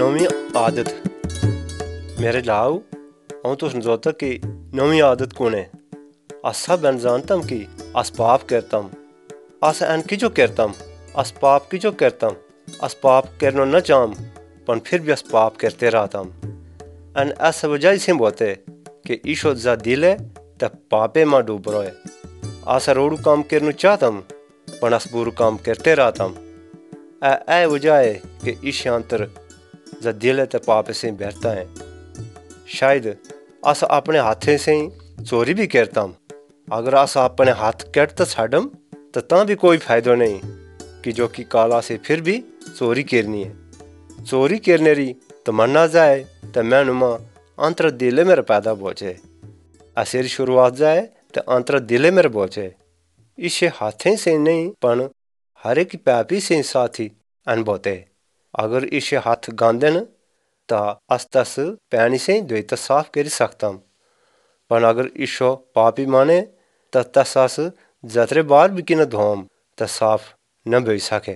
नवीं आदत मेरे लाओ हूँ तुस जोता कि नवीं आदत कौन है। अस सब जानतम कि अस पाप करतम। अस एन किजो करतम, अस पाप किजो करतम। अस पाप करनो न चाहम पण फिर भी अस पाप करते रहतम। एन ऐसा वजह से बोते कि ईशो जा दिल है ते पापे में डूब रहे। अस रोड़ू काम करनु चाहतम पण अस बुरु काम करते रहतम। ए वजह है कि ईश अंतर जा दिल है ते पाप से बहता है। शायद अस अपने हाथें से चोरी भी करतम। अगर अस अपने हाथ कट छाड़म तो ता भी कोई फायदा नहीं कि जो कि काला से फिर भी चोरी करनी है। चोरी करने री तमन्ना जाए तो मैनू मां अंतर दिले मेरे पैदा पहुंचे। ऐसे शुरुआत जाए तो अंतर दिले मेरे पहुंचे। इसे हाथें से नहीं पण हर एक पैपी से साथी अनबोते। अगर इसे हाथ गांदे न ता अस तस पैनी से द्वैत साफ कर सकतम। पण अगर ईशो पापी माने तो तस अस जतरे बार भी कि न धोम तो साफ न बह सके।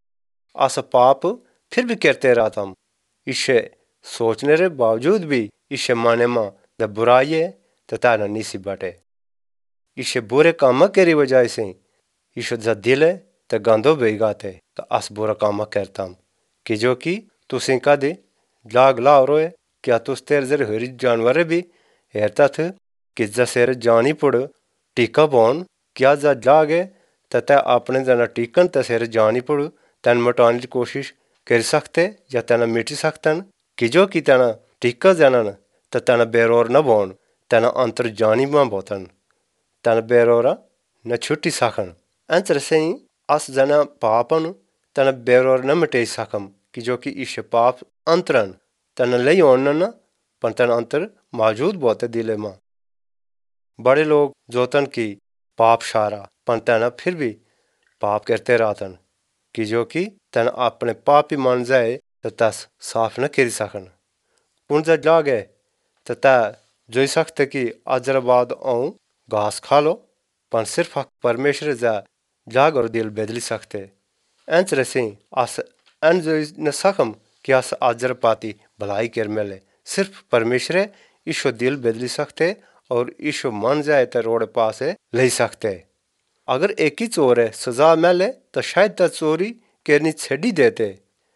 अस पाप फिर भी करते रहतम। इसे सोचने रे बावजूद भी इसे माने मां द बुराई है तो ताना निसी बटे। इसे बुरे काम करी वजह से ईशो जा दिल है तो गंदो बह गाते तो अस बुरा काम करतम कि जो कि तुसें कदे जाग लाओ रोए। क्या तुस तेरे जर हरी जानवर भी हेरता थे कि जसेर जानी पड़ टीका बोन क्या जा जागे तथा अपने जना टीकन तसेर जानी पड़ तन मटाने की कोशिश कर सकते या तना मिटी सकतन कि जो कि तना टीका जनन तो तना बेरोर न बोन तना अंतर जानी में बोतन तना बेरोरा न छुट्टी सकन। अंतर से अस जना पापन तना बेरोर न मिटे सकम कि जो कि इस पाप अंतरन तन लई न पण तन अंतर मौजूद बोते दिले मां। बड़े लोग जोतन की पाप शारा पण तन फिर भी पाप करते रहतन कि जो कि तन अपने पापी मान जाए तो तस साफ न कर सकन। उन जा जागे तो ता जो सकते कि अजर बाद आऊं घास खा लो पण सिर्फ परमेश्वर जा जाग और दिल बदली सकते। अंतर से अस अन जो न सकम कि अस अजर पाती भलाई कर मिले सिर्फ परमेश्वर ईशो दिल बदली सकते और ईशो मन जाए तो रोड पास ले सकते। अगर एक ही चोर है सजा मिले तो शायद ता चोरी करनी छड़ी देते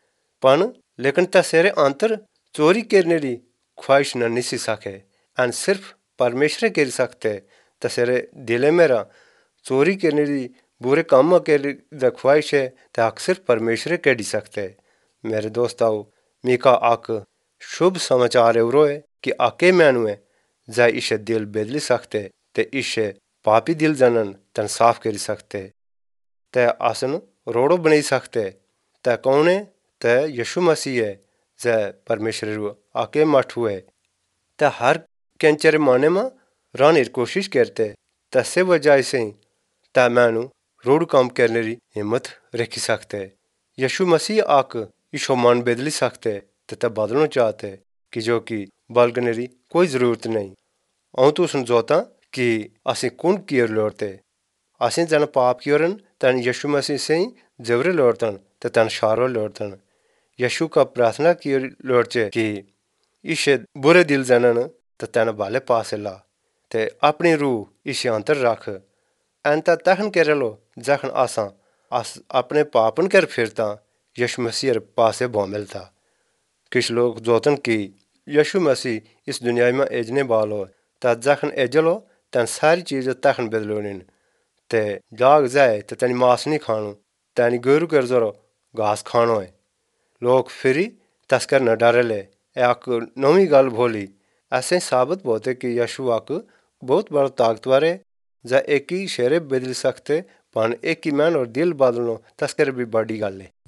पण लेकिन तसेरे अंतर चोरी करने री ख्वाहिश न निसी सके एन सिर्फ परमेश्वर कर सकते। तसेरे दिले मेरा चोरी करने री बुरे काम कर ख्वाहिश है तो सिर्फ परमेश्वर कर सकते। मेरे दोस्तों मीका आक शुभ समाचार एवरो है कि आके मैनू है जा इसे दिल बदली सकते ते इसे पापी दिल जनन तन साफ कर सकते ते आसन रोड़ो बनी सकते ते कौन है ते यीशु मसीह है जे परमेश्वर आके मठ हुए ते हर कैंचर माने में रहने की कोशिश करते तसे वजह से ते मैनू रोड काम करने की हिम्मत रखी सकते। यीशु मसीह आक ईशो मन बदली सकते तथा बदलना चाहते कि जो कि बलगने की कोई जरूरत नहीं। हूँ तो समझौता कि असें कौन कियर लोड़ते असें जन पाप कियरन तन यीशु मसीह से जबरे लोड़तन तो तन शारो लोड़तन। यीशु का प्रार्थना की लोड़चे कि इसे बुरे दिल जनन तो तन भाले पास ला ते अपनी रूह इसे अंतर रख एन तखन कर लो जखन अस अपने पापन कर फिरता यीशु मसीह पासे बो मिलता। कुछ लोग जोतन कि यीशु मसीह इस दुनिया में एजने वालो ता जखन एजलो तन सारी चीज़ तखन बदलोनिन ते जाग जाए तो तनी मांस नहीं खानो तनी गोरू कर जरो घास खानो है। लोग फिरी तस्कर न डरे ले एक नवी गल भोली ऐसे साबित होते कि यीशु आक बहुत बड़ा ताकतवर है जा एक ही शेरे बदल सकते पण एक ही मैन और दिल बदलनो तस्कर भी बड़ी गल है।